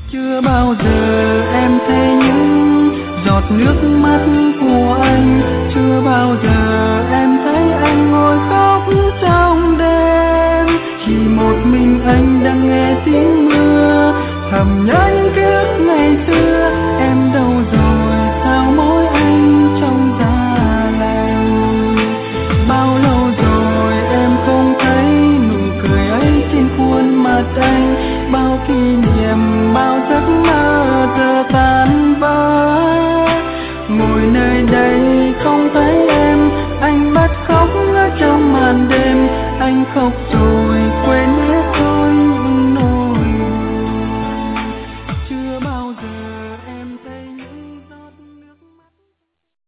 Chưa bao giờ em thấy những giọt nước mắt của anh, chưa bao giờ em thấy anh ngồi khóc trong đêm. Chỉ một mình anh đang nghe tiếng mưa, thầm nhớ những ký ức ngày xưa. Em đâu rồi, sao mỗi anh trong giá lạnh? Bao lâu rồi em không thấy nụ cười ấy trên khuôn mặt anh. Bao kỷ niệm, bao giấc mơ giờ tan vỡ. Ngồi nơi đây không thấy em, anh bắt khóc ở trong màn đêm. Anh khóc